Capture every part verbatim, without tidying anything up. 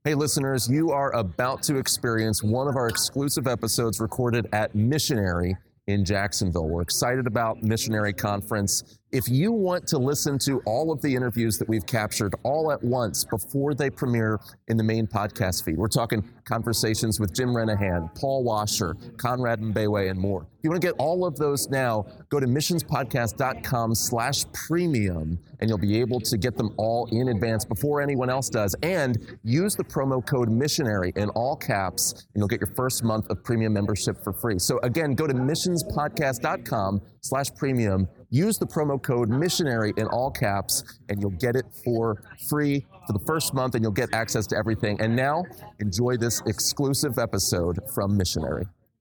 Hey listeners, you are about to experience one of our exclusive episodes recorded at Missionary in Jacksonville. We're excited about Missionary Conference. If you want to listen to all of the interviews that we've captured all at once before they premiere in the main podcast feed, we're talking conversations with Jim Renahan, Paul Washer, Conrad Mbewe, and more. If you want to get all of those now, go to missionspodcast.com slash premium, and you'll be able to get them all in advance before anyone else does. And use the promo code missionary in all caps, and you'll get your first month of premium membership for free. So again, go to missionspodcast.com slash premium. Use the promo code missionary in all caps, and you'll get it for free for the first month, and you'll get access to everything. And now, enjoy this exclusive episode from Missionary.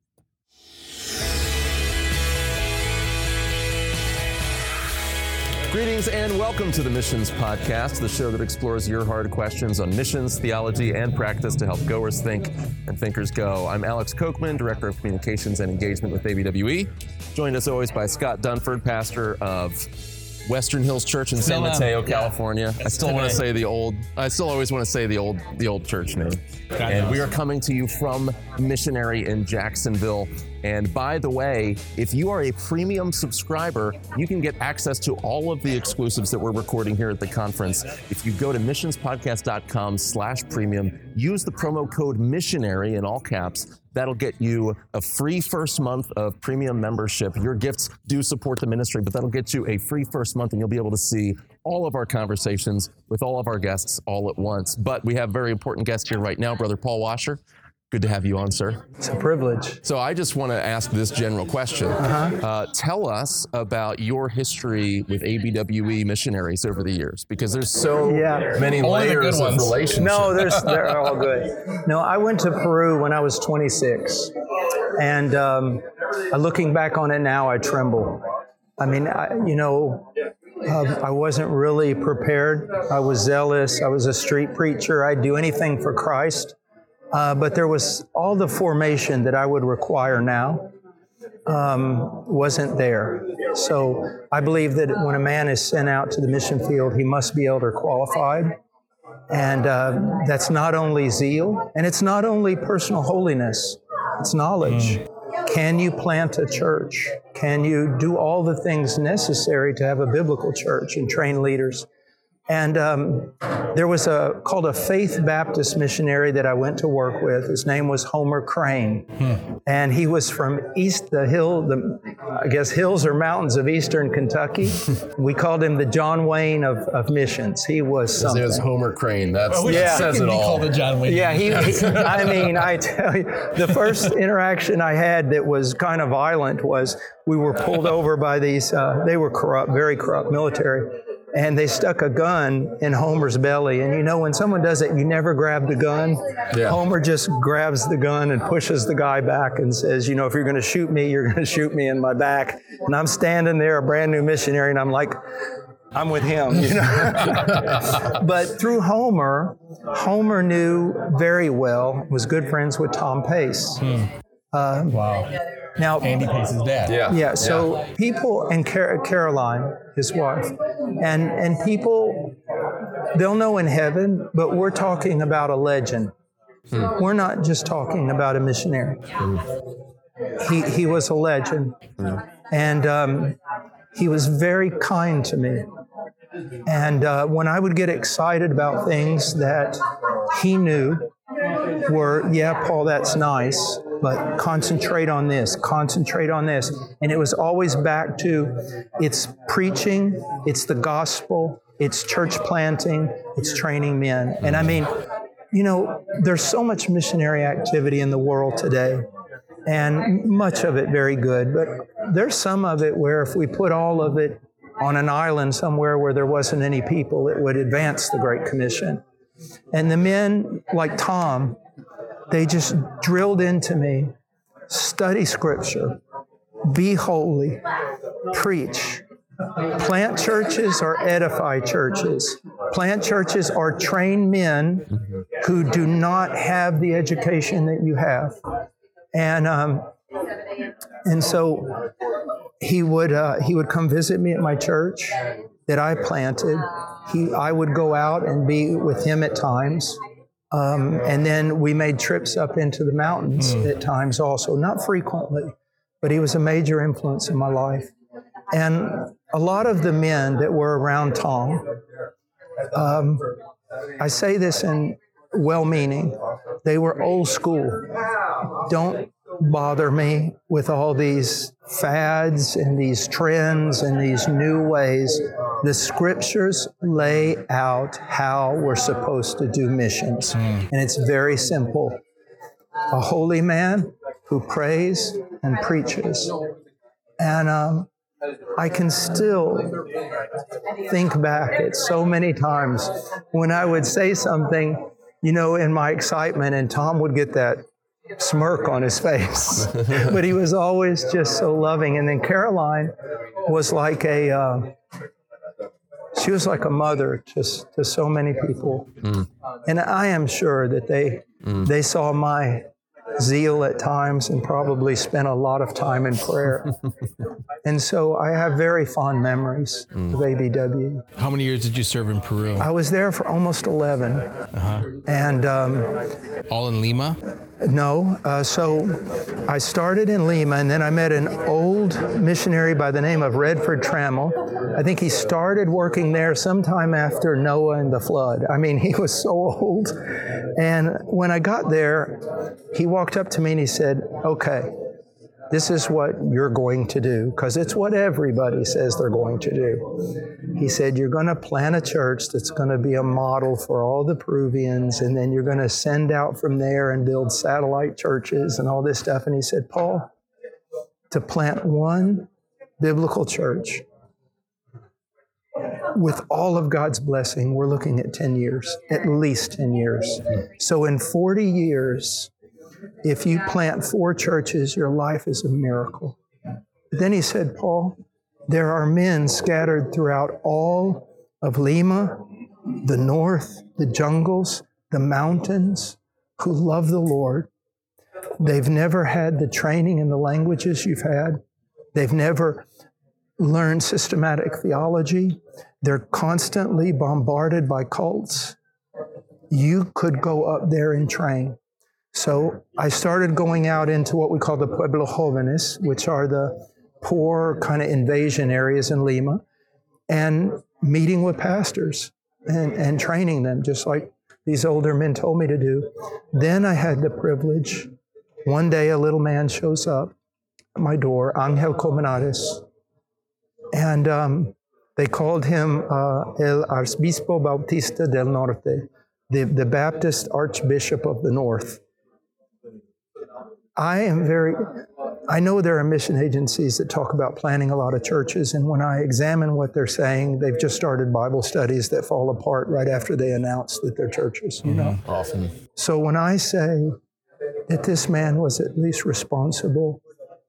Greetings and welcome to the Missions Podcast, the show that explores your hard questions on missions, theology, and practice to help goers think and thinkers go. I'm Alex Kochman, Director of Communications and Engagement with A B W E, joined as always by Scott Dunford, pastor of Western Hills Church in San Mateo, yeah. California. I still want to say the old, I still always want to say the old, the old church name. God and knows. We are coming to you from Missionary in Jacksonville. And by the way, if you are a premium subscriber, you can get access to all of the exclusives that we're recording here at the conference. If you go to missionspodcast.com slash premium, use the promo code missionary in all caps. That'll get you a free first month of premium membership. Your gifts do support the ministry, but that'll get you a free first month, and you'll be able to see all of our conversations with all of our guests all at once. But we have a very important guest here right now, Brother Paul Washer. Good to have you on, sir. It's a privilege. So I just want to ask this general question. Uh-huh. Uh, tell us about your history with A B W E missionaries over the years, because there's so yeah. many Only layers of relationship. No, there's, they're all good. No, I went to Peru when I was twenty-six, and um, looking back on it now, I tremble. I mean, I, you know, uh, I wasn't really prepared. I was zealous. I was a street preacher. I'd do anything for Christ. Uh, but there was all the formation that I would require now um, wasn't there. So I believe that when a man is sent out to the mission field, he must be elder qualified. And uh, that's not only zeal, and it's not only personal holiness, it's knowledge. Mm. Can you plant a church? Can you do all the things necessary to have a biblical church and train leaders? And um, there was a called a Faith Baptist missionary that I went to work with. His name was Homer Crane, hmm. and he was from East the hill, the I guess hills or mountains of Eastern Kentucky. We called him the John Wayne of, of missions. He was something. It was Homer Crane. That's oh, yeah. That says it all. Called the John Wayne. Yeah, he, he. I mean, I tell you, the first interaction I had that was kind of violent was we were pulled over by these. Uh, they were corrupt, very corrupt military. And they stuck a gun in Homer's belly. And you know, when someone does it, you never grab the gun. Yeah. Homer just grabs the gun and pushes the guy back and says, you know, if you're going to shoot me, you're going to shoot me in my back. And I'm standing there, a brand new missionary, and I'm like, I'm with him, you know. But through Homer, Homer knew very well, was good friends with Tom Pace. Hmm. Uh, wow. Now, Andy Pace's dad. Yeah. Yeah. So yeah. people, and Car- Caroline, his wife, and and people, they'll know in heaven, but we're talking about a legend. Hmm. We're not just talking about a missionary. Hmm. He he was a legend, hmm. and um, he was very kind to me. And uh, when I would get excited about things that he knew were, yeah, Paul, that's nice, but concentrate on this, concentrate on this. And it was always back to, it's preaching, it's the gospel, it's church planting, it's training men. And I mean, you know, there's so much missionary activity in the world today, and much of it very good, but there's some of it where if we put all of it on an island somewhere where there wasn't any people, it would advance the Great Commission. And the men like Tom, they just drilled into me, study Scripture, be holy, preach. Plant churches or edify churches. Plant churches or train men who do not have the education that you have. And um, and so he would uh, he would come visit me at my church that I planted. He I would go out and be with him at times. Um, and then we made trips up into the mountains mm. at times also, not frequently, but he was a major influence in my life. And a lot of the men that were around Tom, um, I say this in well-meaning, they were old school. Don't bother me with all these fads and these trends and these new ways. The scriptures lay out how we're supposed to do missions. Mm. And it's very simple. A holy man who prays and preaches. And um, I can still think back at so many times when I would say something, you know, in my excitement, and Tom would get that smirk on his face. But he was always just so loving. And then Caroline was like a, uh, she was like a mother to, to so many people. Mm. And I am sure that they mm. they saw my zeal at times and probably spent a lot of time in prayer. And so I have very fond memories mm. of A B W. How many years did you serve in Peru? I was there for almost eleven. Uh-huh. And um, all in Lima? No. Uh, so I started in Lima, and then I met an old missionary by the name of Redford Trammell. I think he started working there sometime after Noah and the flood. I mean, he was so old. And when I got there, he walked up to me and he said, okay, this is what you're going to do, because it's what everybody says they're going to do. He said, you're going to plant a church that's going to be a model for all the Peruvians, and then you're going to send out from there and build satellite churches and all this stuff. And he said, Paul, to plant one biblical church with all of God's blessing, we're looking at ten years, at least ten years. So in forty years, if you plant four churches, your life is a miracle. But then he said, Paul, there are men scattered throughout all of Lima, the north, the jungles, the mountains, who love the Lord. They've never had the training in the languages you've had. They've never learned systematic theology. They're constantly bombarded by cults. You could go up there and train. So I started going out into what we call the Pueblo Jóvenes, which are the poor kind of invasion areas in Lima, and meeting with pastors and, and training them, just like these older men told me to do. Then I had the privilege, one day a little man shows up at my door, Ángel Colmenares, and um, they called him uh, El Arzobispo Bautista del Norte, the, the Baptist Archbishop of the North. I am very, I know there are mission agencies that talk about planning a lot of churches, and when I examine what they're saying, they've just started Bible studies that fall apart right after they announce that they're churches, you know? Mm-hmm. Often. So when I say that this man was at least responsible,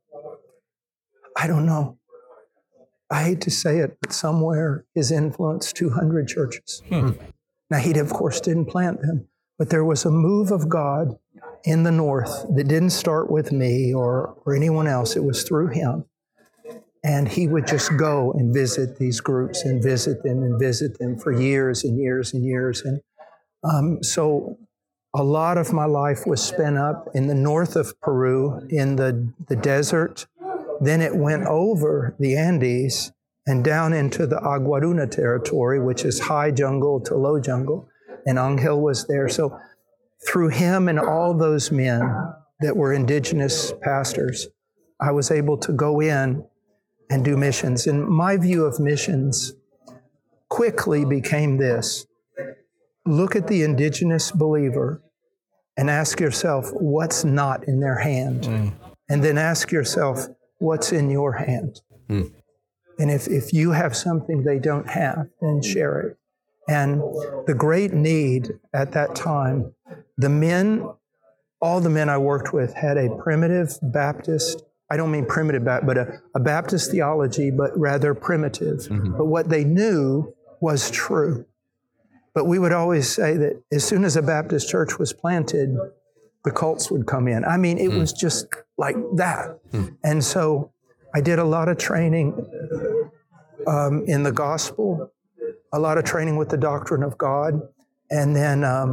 I don't know. I hate to say it, but somewhere his influenced two hundred churches. Hmm. Now, he, of course, didn't plant them, but there was a move of God in the north that didn't start with me or, or anyone else. It was through him. And he would just go and visit these groups and visit them and visit them for years and years and years. And um, so a lot of my life was spent up in the north of Peru, in the, the desert. Then it went over the Andes and down into the Aguaruna territory, which is high jungle to low jungle. And Ángel was there. So through him and all those men that were indigenous pastors, I was able to go in and do missions. And my view of missions quickly became this. Look at the indigenous believer and ask yourself what's not in their hand. Mm. And then ask yourself what's in your hand. Mm. And if, if you have something they don't have, then share it. And the great need at that time, the men, all the men I worked with had a primitive Baptist, I don't mean primitive, but a, a Baptist theology, but rather primitive. Mm-hmm. But what they knew was true. But we would always say that as soon as a Baptist church was planted, the cults would come in. I mean, it mm. was just like that. Mm. And so I did a lot of training um, in the gospel, a lot of training with the doctrine of God. And then um,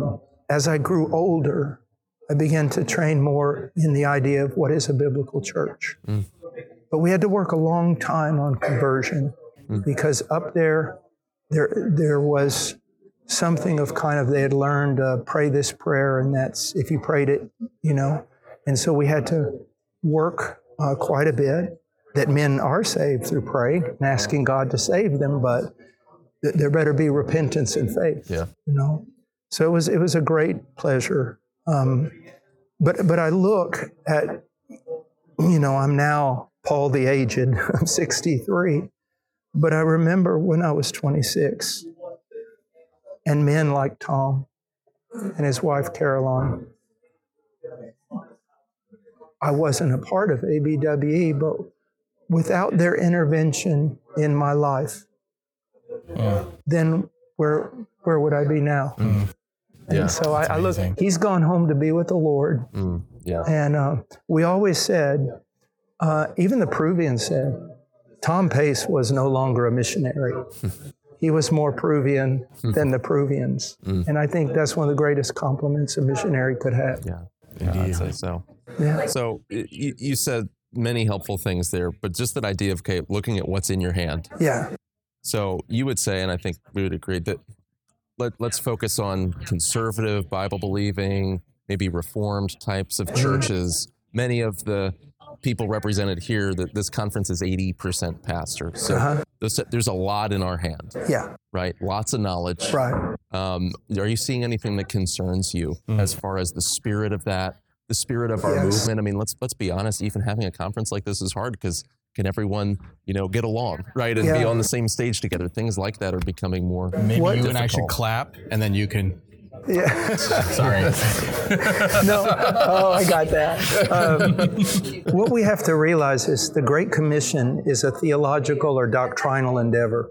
as I grew older, I began to train more in the idea of what is a biblical church. Mm. But we had to work a long time on conversion mm. because up there, there, there was something of kind of, they had learned, uh, pray this prayer, and that's, if you prayed it, you know. And so we had to work uh, quite a bit, that men are saved through praying and asking God to save them, but th- there better be repentance and faith, yeah. you know. So it was, it was a great pleasure. Um, but, but I look at, you know, I'm now Paul the Aged, I'm sixty-three, but I remember when I was twenty-six, and men like Tom and his wife Caroline, I wasn't a part of A B W E, but without their intervention in my life, mm. then where where would I be now? Mm. And yeah, so I, I look, he's gone home to be with the Lord. Mm. Yeah. And uh, we always said, uh, even the Peruvians said, Tom Pace was no longer a missionary. He was more Peruvian than the Peruvians. Mm. And I think that's one of the greatest compliments a missionary could have. Yeah, yeah, I'd say so. Yeah. So you, you said many helpful things there, but just that idea of, okay, looking at what's in your hand. Yeah. So you would say, and I think we would agree, that let, let's focus on conservative, Bible-believing, maybe Reformed types of churches. Mm-hmm. Many of the people represented here, that this conference is eighty percent pastor. So uh-huh. there's, there's a lot in our hand. Yeah. Right? Lots of knowledge. Right. Um, are you seeing anything that concerns you mm. as far as the spirit of that, the spirit of our yes. movement? I mean, let's let's be honest, even having a conference like this is hard because can everyone, you know, get along, right? And yeah. be on the same stage together. Things like that are becoming more Maybe what? you difficult. and I should clap, and then you can... Yeah. Sorry. No. Oh, I got that. Um, what we have to realize is the Great Commission is a theological or doctrinal endeavor.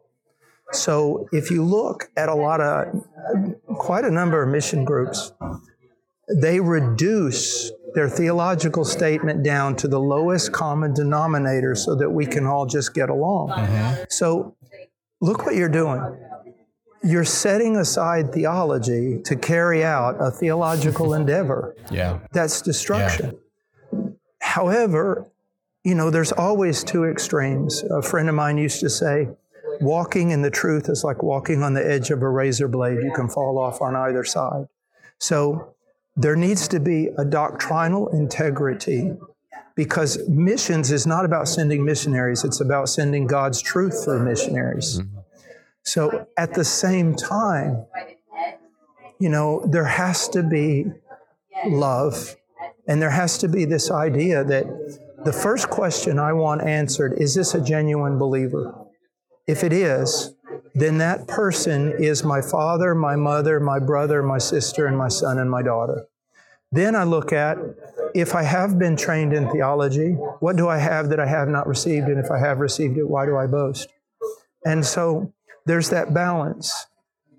So if you look at a lot of, quite a number of mission groups, they reduce their theological statement down to the lowest common denominator so that we can all just get along. Mm-hmm. So look what you're doing. You're setting aside theology to carry out a theological endeavor. Yeah. That's destruction. Yeah. However, you know, there's always two extremes. A friend of mine used to say, walking in the truth is like walking on the edge of a razor blade. You can fall off on either side. So there needs to be a doctrinal integrity, because missions is not about sending missionaries. It's about sending God's truth through missionaries. Mm-hmm. So at the same time, you know, there has to be love, and there has to be this idea that the first question I want answered, is this a genuine believer? If it is, then that person is my father, my mother, my brother, my sister, and my son and my daughter. Then I look at, if I have been trained in theology, what do I have that I have not received? And if I have received it, why do I boast? And so there's that balance.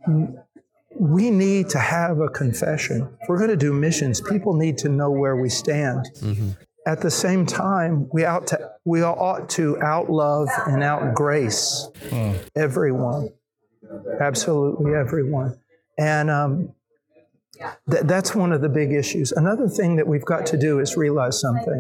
We need to have a confession. If we're going to do missions, people need to know where we stand. Mm-hmm. At the same time, we ought to we ought to outlove and outgrace mm. everyone, absolutely everyone, and um, th- that's one of the big issues. Another thing that we've got to do is realize something.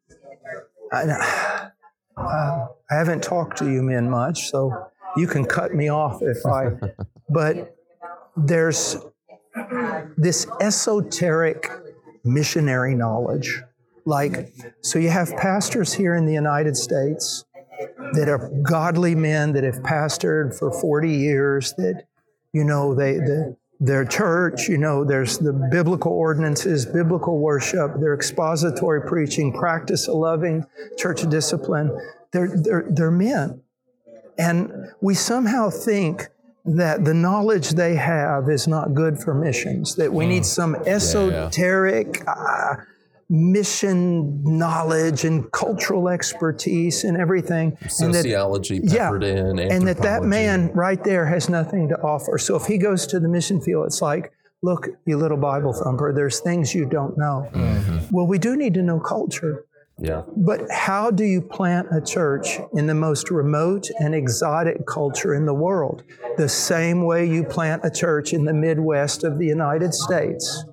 I, uh, I haven't talked to you men much, so you can cut me off if I. But there's this esoteric missionary knowledge. Like, so you have pastors here in the United States that are godly men that have pastored for forty years, that, you know, they, the, their church, you know, there's the biblical ordinances, biblical worship, their expository preaching, practice of loving, church discipline. They're, they're, they're men. And we somehow think that the knowledge they have is not good for missions, that we mm. need some esoteric... Yeah, yeah. Uh, mission knowledge and cultural expertise and everything. Sociology and that, peppered yeah, in, and that that man right there has nothing to offer. So if he goes to the mission field, it's like, look, you little Bible thumper, there's things you don't know. Mm-hmm. Well, we do need to know culture. Yeah. But how do you plant a church in the most remote and exotic culture in the world? The same way you plant a church in the Midwest of the United States.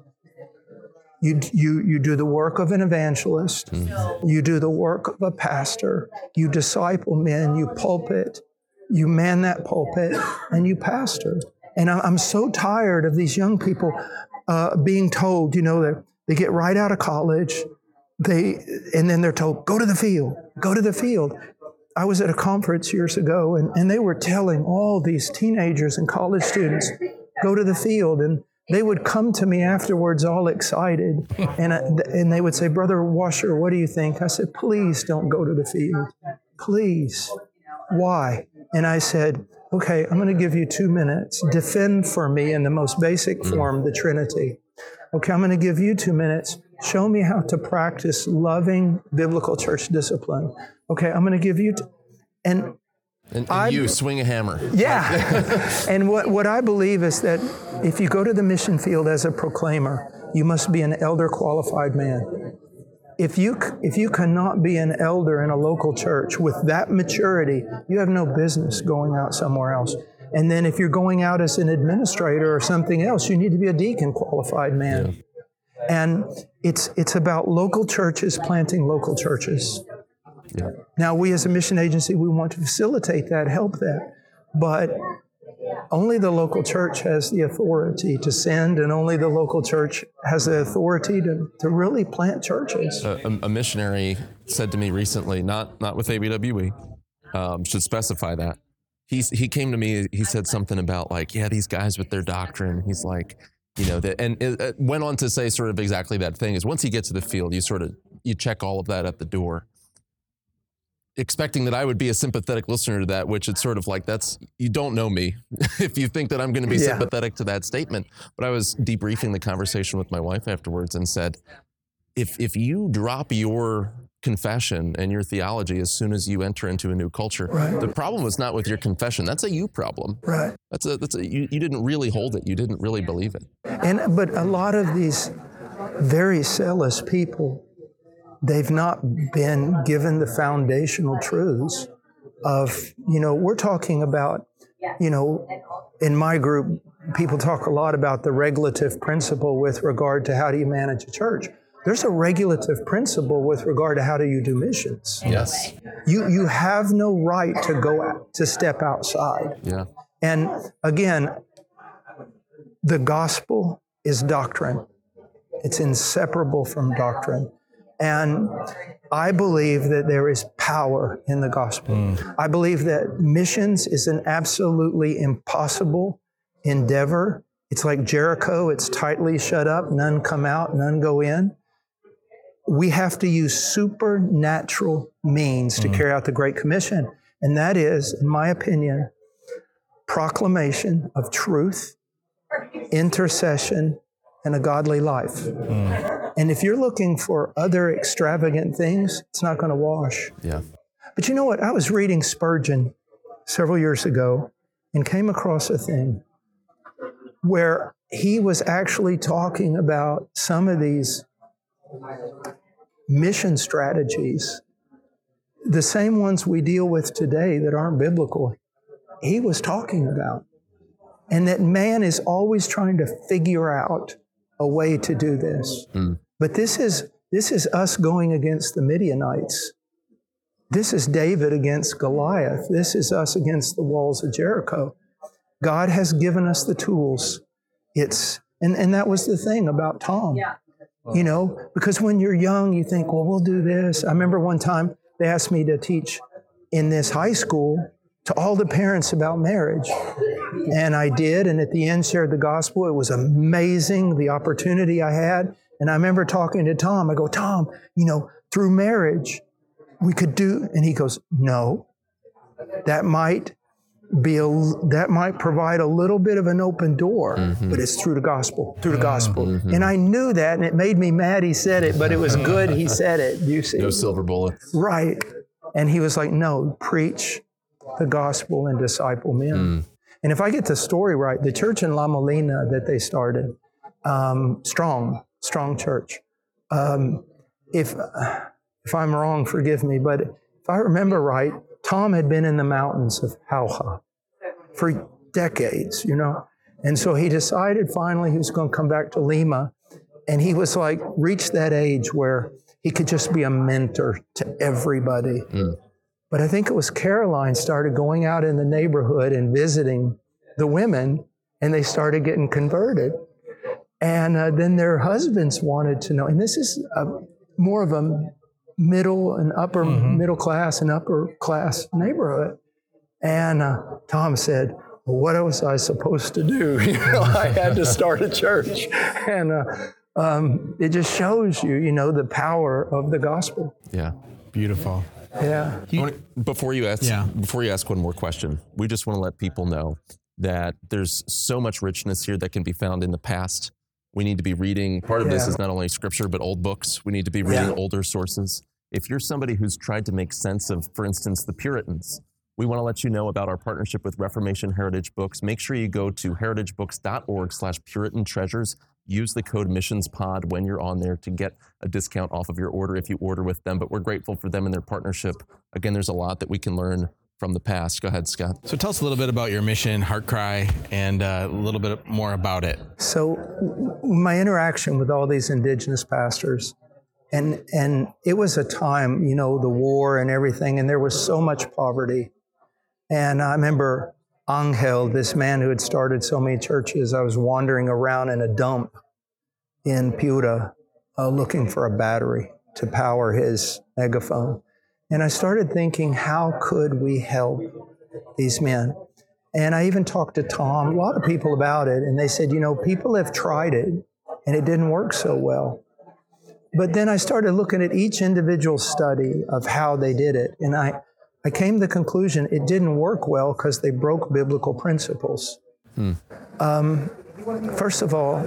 You, you, you do the work of an evangelist. Mm-hmm. You do the work of a pastor. You disciple men. You pulpit. You man that pulpit, and you pastor. And I'm so tired of these young people uh, being told, you know, that they get right out of college, they and then they're told, go to the field, go to the field. I was at a conference years ago, and, and they were telling all these teenagers and college students, go to the field. And they would come to me afterwards all excited, and, I, and they would say, Brother Washer, what do you think? I said, please don't go to the field. Please. Why? And I said, okay, I'm going to give you two minutes. Defend for me in the most basic form the Trinity. Okay, I'm going to give you two minutes. Show me how to practice loving biblical church discipline. Okay, I'm going to give you... T- and And, and you swing a hammer. Yeah. And what, what I believe is that if you go to the mission field as a proclaimer, you must be an elder qualified man. If you if you cannot be an elder in a local church with that maturity, you have no business going out somewhere else. And then if you're going out as an administrator or something else, you need to be a deacon qualified man. Yeah. And it's it's about local churches planting local churches. Yeah. Now, we as a mission agency, we want to facilitate that, help that. But only the local church has the authority to send, and only the local church has the authority to, to really plant churches. A, a missionary said to me recently, not not with A B W E, um, should specify that. He's, he came to me, he said something about like, yeah, these guys with their doctrine, he's like, you know, that, and it, it went on to say sort of exactly that thing is once you get to the field, you sort of, you check all of that at the door. Expecting that I would be a sympathetic listener to that, which it's sort of like, that's, you don't know me if you think that I'm going to be yeah. sympathetic to that statement. But I was debriefing the conversation with my wife afterwards and said, if if you drop your confession and your theology as soon as you enter into a new culture, right. the problem was not with your confession. That's a you problem. Right. That's a, that's a, you, you didn't really hold it. You didn't really believe it. And, but a lot of these very zealous people, they've not been given the foundational truths of, you know, we're talking about, you know, in my group, people talk a lot about the regulative principle with regard to how do you manage a church. There's a regulative principle with regard to how do you do missions. Yes. You you have no right to go out, to step outside. Yeah. And again, the gospel is doctrine. It's inseparable from doctrine. And I believe that there is power in the gospel. Mm. I believe that missions is an absolutely impossible endeavor. It's like Jericho. It's tightly shut up. None come out, none go in. We have to use supernatural means mm. to carry out the Great Commission. And that is, in my opinion, proclamation of truth, intercession, and a godly life. Mm. And if you're looking for other extravagant things, it's not going to wash. Yeah. But you know what? I was reading Spurgeon several years ago and came across a thing where he was actually talking about some of these mission strategies, the same ones we deal with today that aren't biblical, he was talking about. And that man is always trying to figure out a way to do this. Mm. But this is this is us going against the Midianites. This is David against Goliath. This is us against the walls of Jericho. God has given us the tools. It's and, and that was the thing about Tom. Yeah. You know, because when you're young, you think, well, we'll do this. I remember one time they asked me to teach in this high school to all the parents about marriage. And I did, and at the end shared the gospel. It was amazing, the opportunity I had. And I remember talking to Tom. I go, Tom, you know, through marriage, we could do, and he goes, no, that might be a, that might provide a little bit of an open door, mm-hmm. but it's through the gospel, through the gospel. Mm-hmm. And I knew that, and it made me mad he said it, but it was good he said it. You see? No silver bullets. Right. And he was like, no, preach the gospel and disciple men. Mm. And if I get the story right, the church in La Molina that they started, um, strong, strong church. Um, if uh, If I'm wrong, forgive me, but if I remember right, Tom had been in the mountains of Jauja for decades, you know? And so he decided finally he was going to come back to Lima, and he was like, reached that age where he could just be a mentor to everybody. Mm. But I think it was Caroline started going out in the neighborhood and visiting the women, and they started getting converted. And uh, then their husbands wanted to know, and this is a, more of a middle and upper mm-hmm. middle class and upper class neighborhood. And uh, Tom said, well, what was I supposed to do? You know, I had to start a church. And uh, um, it just shows you, you know, the power of the gospel. Yeah. Beautiful. Yeah. You, wanna, before you ask, yeah. before you ask one more question, we just want to let people know that there's so much richness here that can be found in the past. We need to be reading. Part of yeah. this is not only scripture, but old books. We need to be reading yeah. older sources. If you're somebody who's tried to make sense of, for instance, the Puritans, we want to let you know about our partnership with Reformation Heritage Books. Make sure you go to heritagebooks.org slash Puritan Treasures. Use the code MissionsPod when you're on there to get a discount off of your order if you order with them. But we're grateful for them and their partnership. Again, there's a lot that we can learn from the past. Go ahead, Scott. So tell us a little bit about your mission, Heart Cry, and uh, a little bit more about it. So my interaction with all these indigenous pastors, and and it was a time, you know, the war and everything, and there was so much poverty. And I remember Angel, this man who had started so many churches, I was wandering around in a dump in Piura uh, looking for a battery to power his megaphone. And I started thinking, how could we help these men? And I even talked to Tom, a lot of people about it, and they said, you know, people have tried it, and it didn't work so well. But then I started looking at each individual study of how they did it, and I, I came to the conclusion it didn't work well because they broke biblical principles. Hmm. Um, first of all,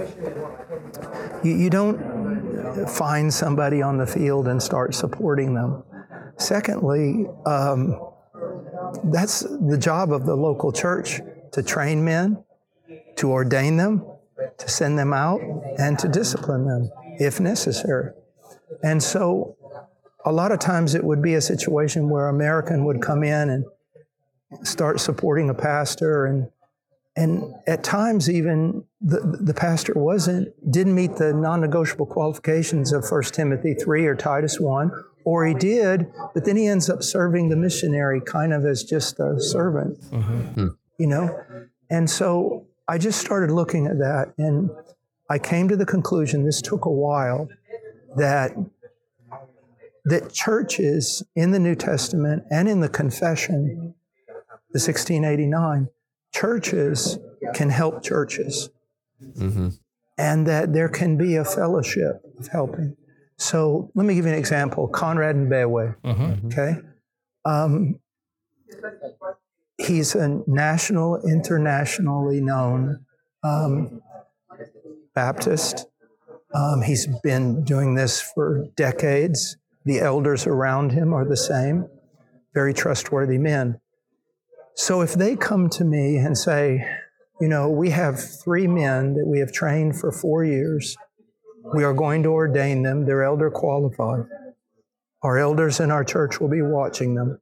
you, you don't find somebody on the field and start supporting them. Secondly, um, that's the job of the local church, to train men, to ordain them, to send them out, and to discipline them if necessary. And so a lot of times it would be a situation where an American would come in and start supporting a pastor, and and at times even the, the pastor wasn't, didn't meet the non-negotiable qualifications of First Timothy three or Titus one, or he did, but then he ends up serving the missionary kind of as just a servant, mm-hmm. you know? And so I just started looking at that, and I came to the conclusion, this took a while, that that churches in the New Testament and in the Confession, the sixteen eighty-nine, churches can help churches. Mm-hmm. And that there can be a fellowship of helping. So let me give you an example. Conrad Mbewe, mm-hmm. okay? Um, he's a national, internationally known um, Baptist. Um, he's been doing this for decades. The elders around him are the same, very trustworthy men. So if they come to me and say, you know, we have three men that we have trained for four years. We are going to ordain them. They're elder qualified. Our elders in our church will be watching them.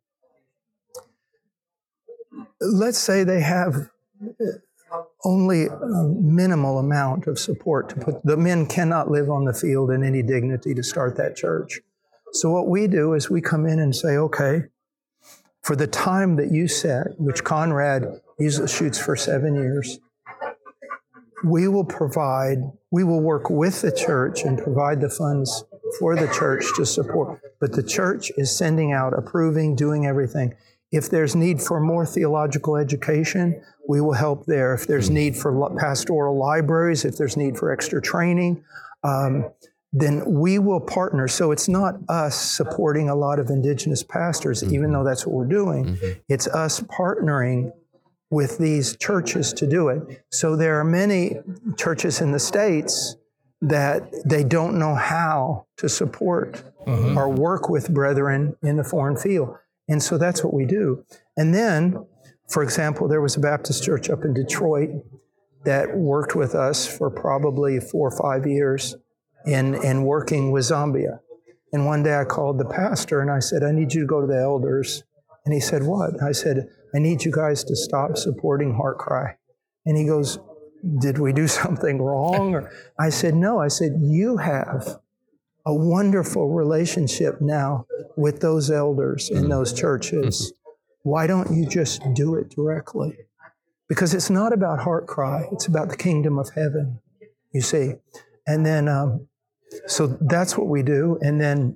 Let's say they have only a minimal amount of support to put. The men cannot live on the field in any dignity to start that church. So what we do is we come in and say, okay, for the time that you set, which Conrad usually shoots for seven years, we will provide, we will work with the church and provide the funds for the church to support. But the church is sending out, approving, doing everything. If there's need for more theological education, we will help there. If there's need for pastoral libraries, if there's need for extra training, um, then we will partner. So it's not us supporting a lot of indigenous pastors, mm-hmm. even though that's what we're doing. Mm-hmm. It's us partnering with these churches to do it. So there are many churches in the States that they don't know how to support mm-hmm. or work with brethren in the foreign field. And so that's what we do. And then, for example, there was a Baptist church up in Detroit that worked with us for probably four or five years in, in working with Zambia. And one day I called the pastor and I said, I need you to go to the elders. And he said, what? I said, I need you guys to stop supporting HeartCry. And he goes, did we do something wrong? Or I said, no. I said, you have a wonderful relationship now with those elders in those churches. Why don't you just do it directly? Because it's not about HeartCry. It's about the kingdom of heaven, you see. And then, um, so that's what we do. And then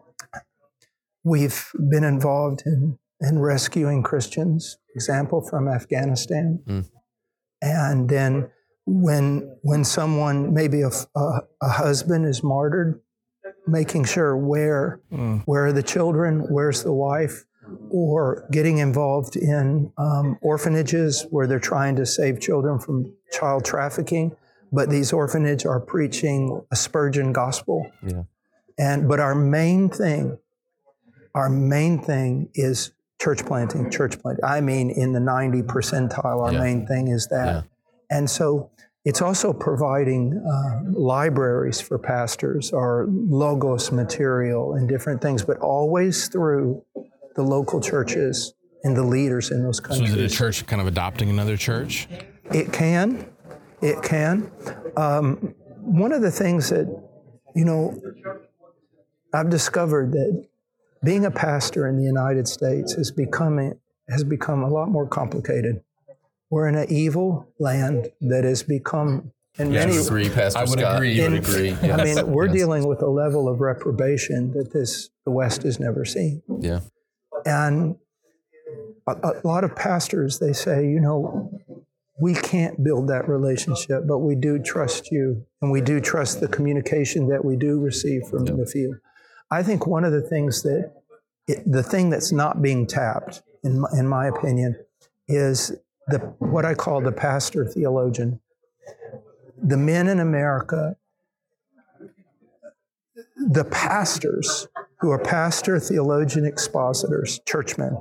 we've been involved in, in rescuing Christians, example from Afghanistan. Mm. And then when when someone, maybe a, a, a husband is martyred, making sure where, mm. where are the children, where's the wife, or getting involved in um, orphanages where they're trying to save children from child trafficking, but these orphanages are preaching a Spurgeon gospel. Yeah. And but our main thing, our main thing is church planting, church planting. I mean, in the ninety percentile, our yeah. main thing is that. Yeah. And so it's also providing uh, libraries for pastors, or Logos material and different things, but always through the local churches and the leaders in those countries. So is it a church kind of adopting another church? It can. It can. Um, one of the things that, you know, I've discovered that being a pastor in the United States has become, has become a lot more complicated. We're in an evil land that has become, in yes, many I agree, Pastor I would Scott. agree. In, I would agree. Yes. I mean, we're yes. dealing with a level of reprobation that this the West has never seen. Yeah. And a, a lot of pastors, they say, you know, we can't build that relationship, but we do trust you, and we do trust the communication that we do receive from yep. the field. I think one of the things that, it, the thing that's not being tapped, in my, in my opinion, is the what I call the pastor theologian. The men in America, the pastors who are pastor, theologian, expositors, churchmen,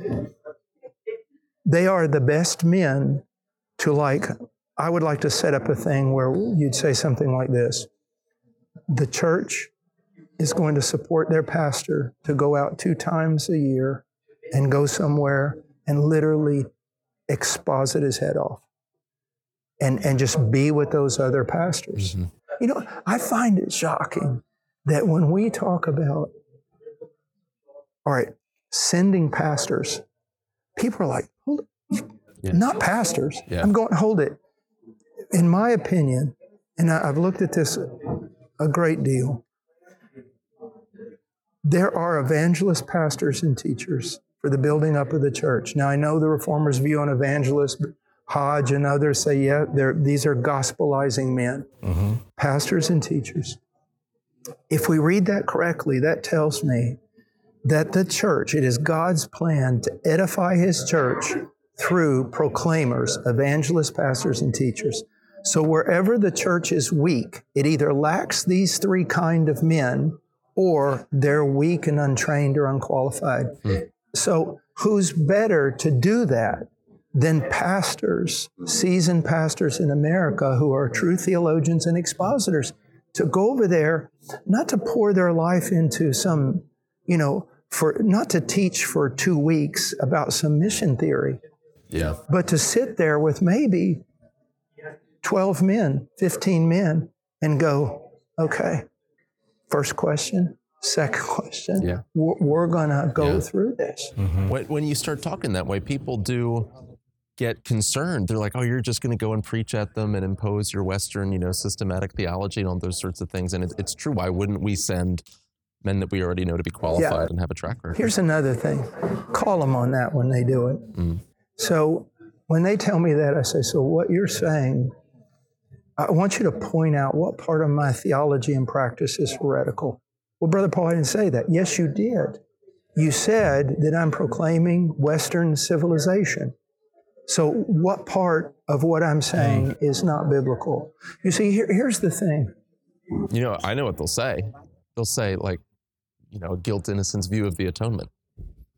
they are the best men to, like, I would like to set up a thing where you'd say something like this. The church is going to support their pastor to go out two times a year and go somewhere and literally exposit his head off and, and just be with those other pastors. Mm-hmm. You know, I find it shocking that when we talk about, all right, sending pastors, people are like, hold it. Yeah. Not pastors. Yeah. I'm going, hold it. In my opinion, and I, I've looked at this a great deal, there are evangelist pastors and teachers for the building up of the church. Now, I know the Reformers' view on evangelists, Hodge and others say, yeah, these are gospelizing men, mm-hmm. pastors and teachers. If we read that correctly, that tells me that the church, it is God's plan to edify His church through proclaimers, evangelists, pastors, and teachers. So wherever the church is weak, it either lacks these three kind of men, or they're weak and untrained or unqualified. Mm. So who's better to do that than pastors, seasoned pastors in America who are true theologians and expositors, to go over there, not to pour their life into some, you know, for not to teach for two weeks about some mission theory, yeah, but to sit there with maybe twelve men, fifteen men, and go, okay, first question, second question, yeah. we're, we're going to go yeah. through this. Mm-hmm. When, when you start talking that way, people do get concerned. They're like, oh, you're just going to go and preach at them and impose your Western, you know, systematic theology and all those sorts of things. And it, it's true. Why wouldn't we send men that we already know to be qualified yeah. and have a track record? Here's another thing. Call them on that when they do it. Mm. So when they tell me that, I say, so what you're saying, I want you to point out what part of my theology and practice is heretical. Well, Brother Paul, I didn't say that. Yes, you did. You said that I'm proclaiming Western civilization. So what part of what I'm saying mm. is not biblical? You see, here, here's the thing. You know, I know what they'll say. They'll say, like, you know, guilt innocence view of the atonement.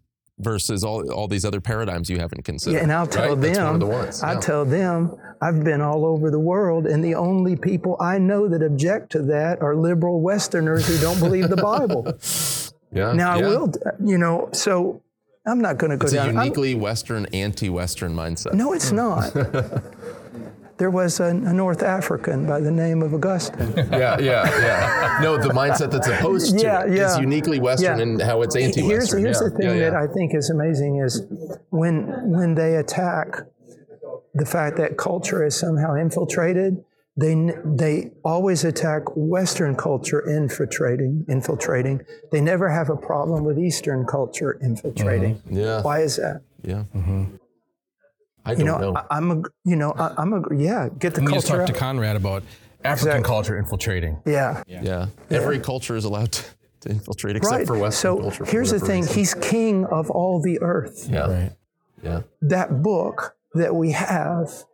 versus all all these other paradigms you haven't considered. Yeah, and I'll tell right? That's one them, of the ones. I Yeah. tell them, I've been all over the world, and the only people I know that object to that are liberal Westerners who don't believe the Bible. Yeah. Now, yeah. I will, you know, so I'm not going to go It's down. a I'm- uniquely Western, anti-Western mindset. no, it's not. There was a, a North African by the name of Augustine. Yeah, yeah, yeah. No, the mindset that's opposed to Yeah, it yeah. is uniquely Western Yeah. and how it's anti-Western. Here's, here's yeah. the thing yeah, yeah. that I think is amazing is when when they attack the fact that culture is somehow infiltrated, they they always attack Western culture infiltrating. Infiltrating. They never have a problem with Eastern culture infiltrating. Mm-hmm. Yeah. Why is that? Yeah. Mm-hmm. I You don't know, know. I, I'm a you know I, I'm a yeah. Get the We just culture talked to out. Conrad about African Exactly. culture infiltrating. Yeah. yeah. Every culture is allowed to, to infiltrate except Right. for Western So culture. for here's the whatever thing: reason. He's king of all the earth. Yeah. Right. Yeah. That book that we have,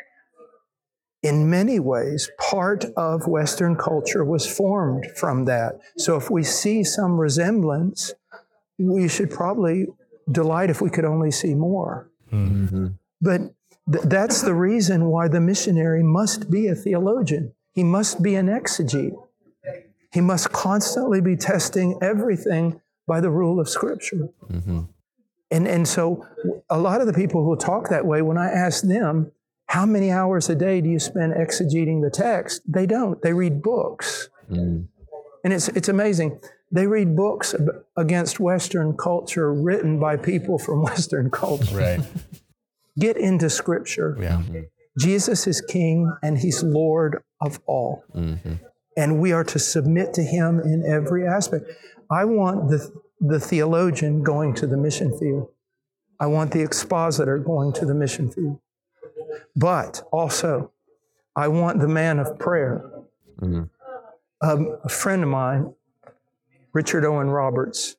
in many ways, part of Western culture was formed from that. So if we see some resemblance, we should probably delight if we could only see more. Mm-hmm. But th- that's the reason why the missionary must be a theologian. He must be an exegete. He must constantly be testing everything by the rule of Scripture. Mm-hmm. And, and so a lot of the people who talk that way, when I ask them, how many hours a day do you spend exegeting the text? They don't. They read books. Mm. And it's, it's amazing. They read books ab- against Western culture written by people from Western culture. Right. Get into Scripture. Yeah. Jesus is King and He's Lord of all. Mm-hmm. And we are to submit to Him in every aspect. I want the, the theologian going to the mission field. I want the expositor going to the mission field. But also, I want the man of prayer. Mm-hmm. Um, a friend of mine, Richard Owen Roberts,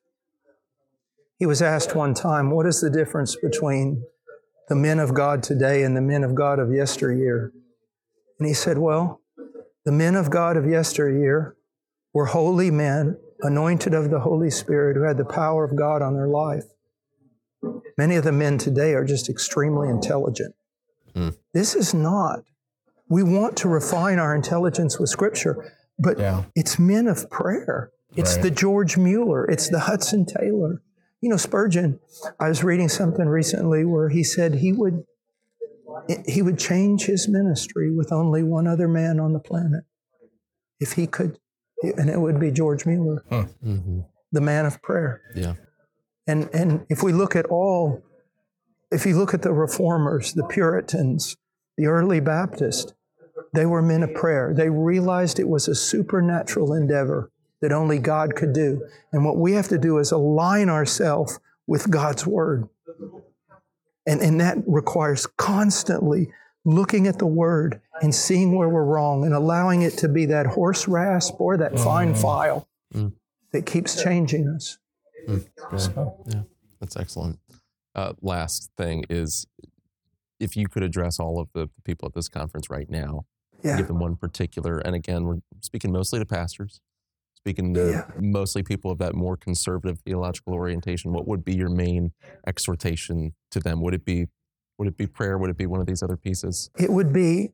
he was asked one time, what is the difference between the men of God today and the men of God of yesteryear? And he said, well, the men of God of yesteryear were holy men, anointed of the Holy Spirit, who had the power of God on their life. Many of the men today are just extremely intelligent. Mm. This is not. We want to refine our intelligence with Scripture, but Yeah. it's men of prayer. It's Right. the George Mueller. It's the Hudson Taylor. You know, Spurgeon, I was reading something recently where he said he would he would change his ministry with only one other man on the planet. If he could, and it would be George Mueller, Mm-hmm. the man of prayer. Yeah. And and if we look at all, if you look at the reformers, the Puritans, the early Baptists, they were men of prayer. They realized it was a supernatural endeavor that only God could do. And what we have to do is align ourselves with God's Word. And, and that requires constantly looking at the Word and seeing where we're wrong and allowing it to be that horse rasp or that fine file Mm. that keeps changing us. Mm. Yeah. yeah, that's excellent. Uh, last thing is, if you could address all of the people at this conference right now, Yeah. give them one particular, and again, we're speaking mostly to pastors, speaking to Yeah. mostly people of that more conservative theological orientation, what would be your main exhortation to them? Would it be, would it be prayer? Would it be one of these other pieces? It would be,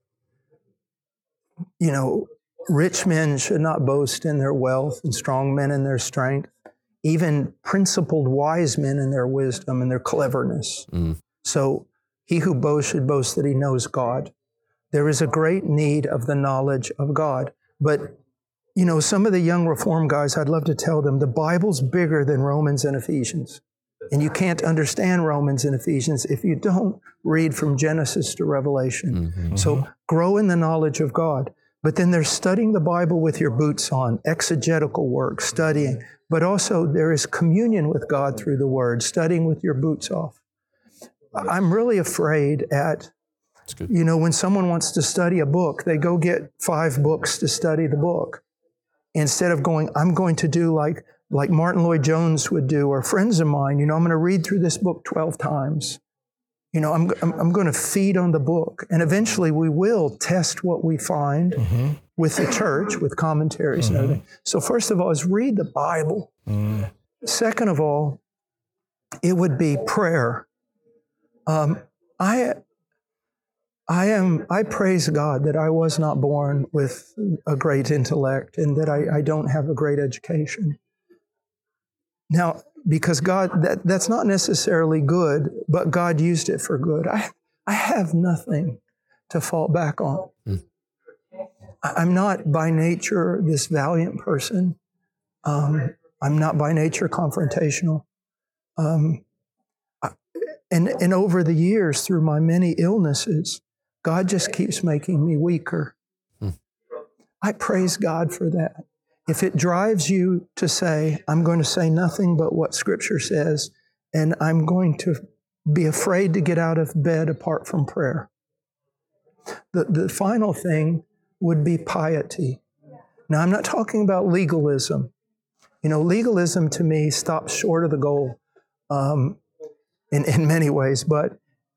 you know, rich men should not boast in their wealth and strong men in their strength, even principled wise men in their wisdom and their cleverness. Mm. So he who boasts should boast that he knows God. There is a great need of the knowledge of God. But, you know, some of the young Reform guys, I'd love to tell them the Bible's bigger than Romans and Ephesians. And you can't understand Romans and Ephesians if you don't read from Genesis to Revelation. Mm-hmm. So grow in the knowledge of God. But then there's studying the Bible with your boots on, exegetical work, studying. But also there is communion with God through the Word, studying with your boots off. I'm really afraid at, That's good. you know, when someone wants to study a book, they go get five books to study the book. Instead of going, I'm going to do like, like Martin Lloyd-Jones would do, or friends of mine, you know, I'm going to read through this book twelve times. You know, I'm, I'm, I'm going to feed on the book. And eventually we will test what we find Mm-hmm. with the church, with commentaries Mm-hmm. and everything. So first of all is read the Bible. Mm. Second of all, it would be prayer. Um, I, I am. I praise God that I was not born with a great intellect and that I, I don't have a great education. Now, because God, that, that's not necessarily good, but God used it for good. I, I have nothing to fall back on. Mm. I, I'm not by nature this valiant person. Um, I'm not by nature confrontational. Um, I, and, and over the years, through my many illnesses, God just keeps making me weaker. Mm. I praise God for that. If it drives you to say, I'm going to say nothing but what Scripture says, and I'm going to be afraid to get out of bed apart from prayer. The, the final thing would be piety. Now, I'm not talking about legalism. You know, legalism to me stops short of the goal um, in, in many ways, but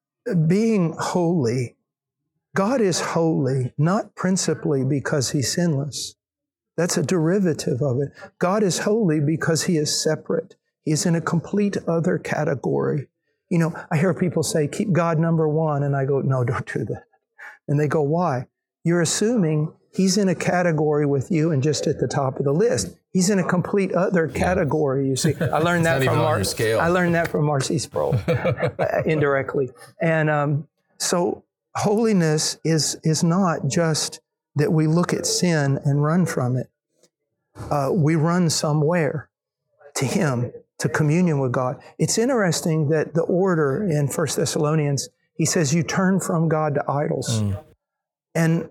being holy, God is holy, not principally because He's sinless. That's a derivative of it. God is holy because He is separate. He is in a complete other category. You know, I hear people say, keep God number one, and I go, no, don't do that. And they go, why? You're assuming He's in a category with you and just at the top of the list. He's in a complete other category, you see. I learned that from Mar- I learned that from Marcy Sproul, uh, indirectly. And um, so holiness is is not just that we look at sin and run from it. Uh, we run somewhere to Him, to communion with God. It's interesting that the order in First Thessalonians, he says, you turn from God to idols. Mm. And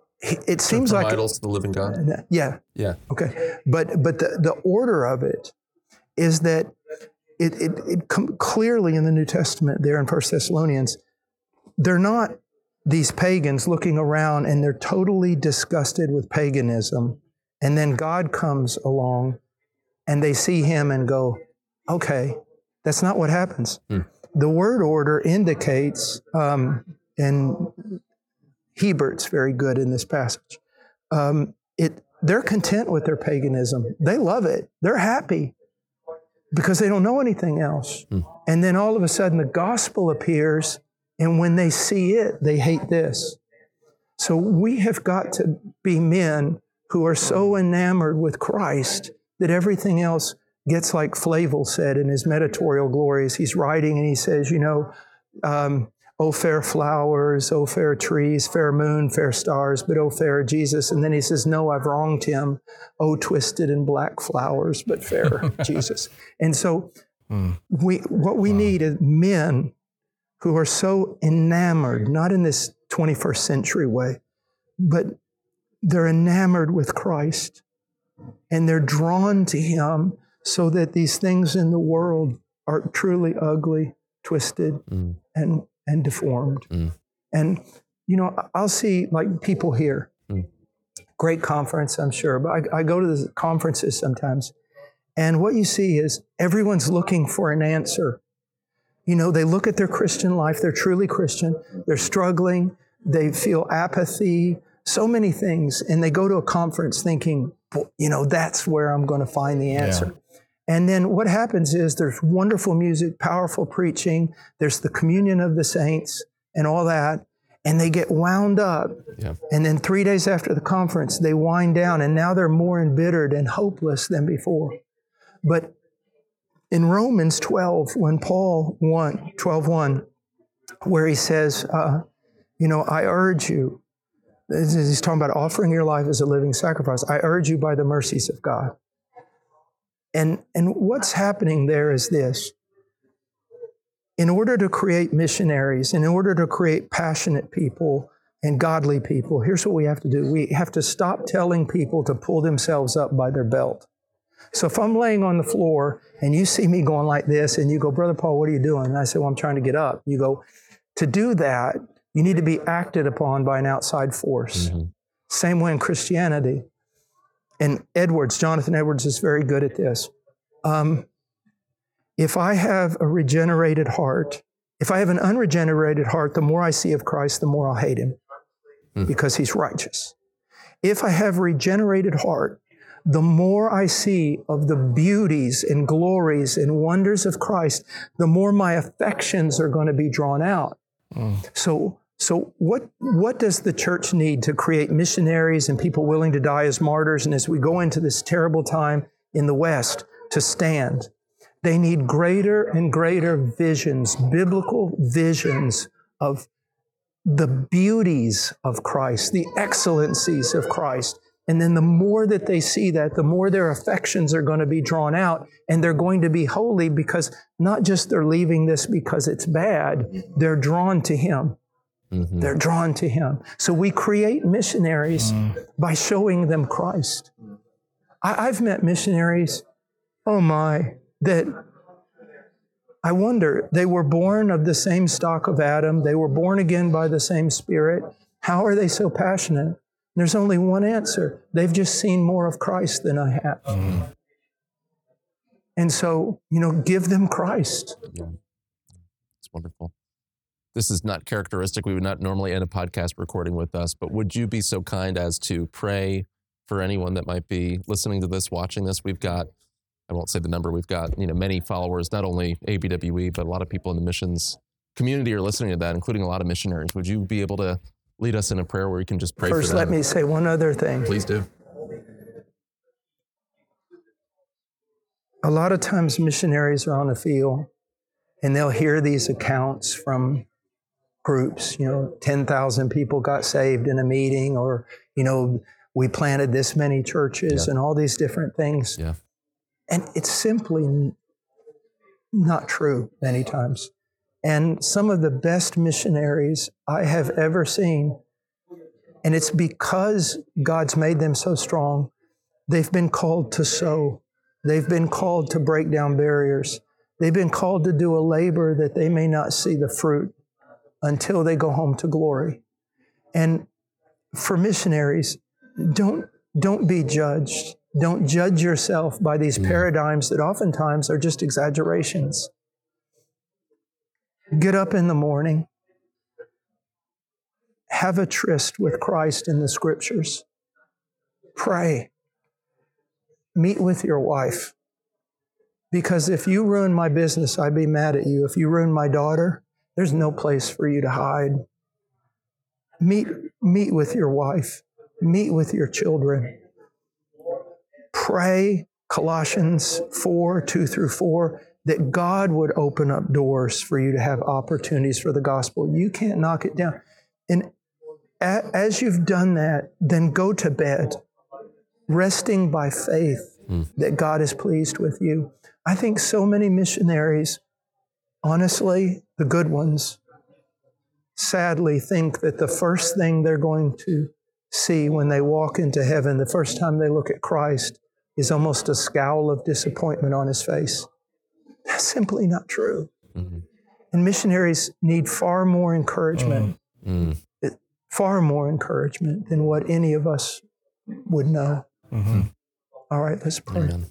it seems like idols to the living God. Yeah. Yeah. Okay. But but the, the order of it is that it, it, it com- clearly in the New Testament there in First Thessalonians, they're not these pagans looking around and they're totally disgusted with paganism. And then God comes along and they see Him and go, okay, that's not what happens. Hmm. The word order indicates, um, and Hebert's very good in this passage, um, it they're content with their paganism. They love it. They're happy because they don't know anything else. Hmm. And then all of a sudden the gospel appears, and when they see it, they hate this. So we have got to be men who are so enamored with Christ that everything else gets, like Flavel said in his Mediatorial Glories. He's writing and he says, you know, um, oh, fair flowers, oh, fair trees, fair moon, fair stars, but oh, fair Jesus. And then he says, no, I've wronged him. Oh, twisted and black flowers, but fair Jesus. And so mm. we what we wow. need is men who are so enamored, not in this twenty-first century way, but they're enamored with Christ and they're drawn to Him so that these things in the world are truly ugly, twisted, mm. and, and deformed. Mm. And, you know, I'll see like people here, mm. great conference, I'm sure, but I, I go to the conferences sometimes, and what you see is everyone's looking for an answer. You know, they look at their Christian life, they're truly Christian, they're struggling, they feel apathy, so many things, and they go to a conference thinking, you know, that's where I'm going to find the answer. Yeah. And then what happens is there's wonderful music, powerful preaching, there's the communion of the saints and all that, and they get wound up. Yeah. And then three days after the conference, they wind down, and now they're more embittered and hopeless than before. But in Romans twelve, when Paul one, twelve one, where he says, uh, you know, I urge you, he's talking about offering your life as a living sacrifice. I urge you by the mercies of God. And, and what's happening there is this. In order to create missionaries, in order to create passionate people and godly people, here's what we have to do. We have to stop telling people to pull themselves up by their belt. So if I'm laying on the floor and you see me going like this and you go, Brother Paul, what are you doing? And I say, well, I'm trying to get up. You go, to do that, you need to be acted upon by an outside force. Mm-hmm. Same way in Christianity. And Edwards, Jonathan Edwards is very good at this. Um, if I have a regenerated heart, if I have an unregenerated heart, the more I see of Christ, the more I'll hate Him mm-hmm. because He's righteous. If I have a regenerated heart, the more I see of the beauties and glories and wonders of Christ, the more my affections are going to be drawn out. Mm. So, so what, what does the church need to create missionaries and people willing to die as martyrs? And as we go into this terrible time in the West, to stand, they need greater and greater visions, biblical visions of the beauties of Christ, the excellencies of Christ. And then the more that they see that, the more their affections are going to be drawn out, and they're going to be holy, because not just they're leaving this because it's bad, they're drawn to Him. Mm-hmm. They're drawn to Him. So we create missionaries mm. by showing them Christ. I, I've met missionaries, oh my, that I wonder, they were born of the same stock of Adam. They were born again by the same Spirit. How are they so passionate? There's only one answer. They've just seen more of Christ than I have. Mm-hmm. And so, you know, give them Christ. Yeah. It's wonderful. This is not characteristic. We would not normally end a podcast recording with us, but would you be so kind as to pray for anyone that might be listening to this, watching this? We've got, I won't say the number, we've got, you know, many followers, not only A B W E, but a lot of people in the missions community are listening to that, including a lot of missionaries. Would you be able to lead us in a prayer where we can just pray First, for them? Let me say one other thing. Please do. A lot of times missionaries are on the field and they'll hear these accounts from groups, you know, ten thousand people got saved in a meeting, or, you know, we planted this many churches yeah. and all these different things. Yeah. And it's simply not true many times. And some of the best missionaries I have ever seen, and it's because God's made them so strong, they've been called to sow. They've been called to break down barriers. They've been called to do a labor that they may not see the fruit until they go home to glory. And for missionaries, don't, don't be judged. Don't judge yourself by these paradigms that oftentimes are just exaggerations. Get up in the morning. Have a tryst with Christ in the Scriptures. Pray. Meet with your wife. Because if you ruin my business, I'd be mad at you. If you ruin my daughter, there's no place for you to hide. Meet, meet with your wife. Meet with your children. Pray, Colossians four, two through four, that God would open up doors for you to have opportunities for the gospel. You can't knock it down. And as you've done that, then go to bed, resting by faith mm. that God is pleased with you. I think so many missionaries, honestly, the good ones, sadly think that the first thing they're going to see when they walk into heaven, the first time they look at Christ, is almost a scowl of disappointment on his face. That's simply not true. Mm-hmm. And missionaries need far more encouragement, mm. far more encouragement than what any of us would know. Mm-hmm. All right, let's pray. Amen.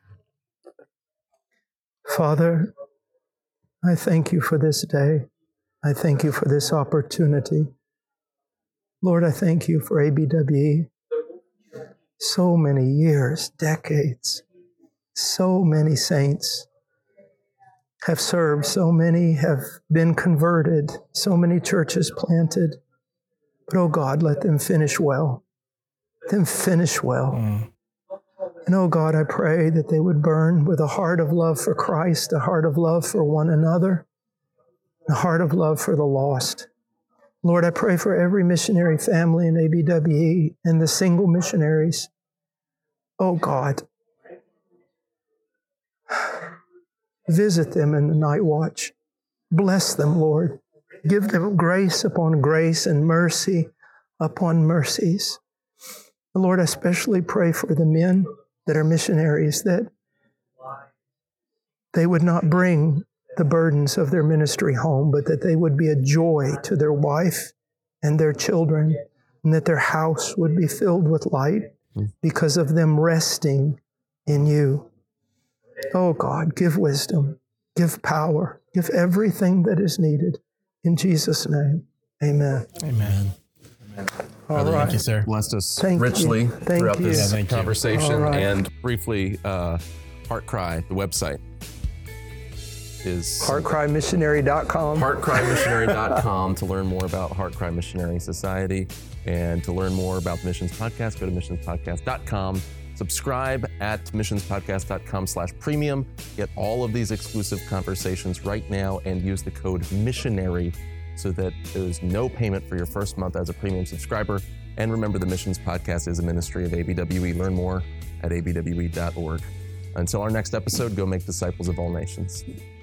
Father, I thank you for this day. I thank you for this opportunity. Lord, I thank you for A B W E. So many years, decades, so many saints have served, so many have been converted, so many churches planted. But oh God, let them finish well. Let them finish well. Mm. And oh God, I pray that they would burn with a heart of love for Christ, a heart of love for one another, a heart of love for the lost. Lord, I pray for every missionary family in A B W E and the single missionaries. Oh God, visit them in the night watch. Bless them, Lord. Give them grace upon grace and mercy upon mercies. Lord, I especially pray for the men that are missionaries, that they would not bring the burdens of their ministry home, but that they would be a joy to their wife and their children, and that their house would be filled with light because of them resting in you. Oh God, give wisdom, give power, give everything that is needed. In Jesus' name, amen. Amen. Amen. All right. Thank you, sir. Blessed us Thank richly you. Thank throughout you. this Yeah, thank you. conversation. All right. And briefly, uh, Heart Cry, the website, is heart cry missionary dot com. heart cry missionary dot com to learn more about Heart Cry Missionary Society. And to learn more about the Missions Podcast, go to missions podcast dot com. Subscribe at missions podcast dot com slash premium. Get all of these exclusive conversations right now and use the code missionary so that there's no payment for your first month as a premium subscriber. And remember, the Missions Podcast is a ministry of A B W E. Learn more at A B W E dot org. Until our next episode, go make disciples of all nations.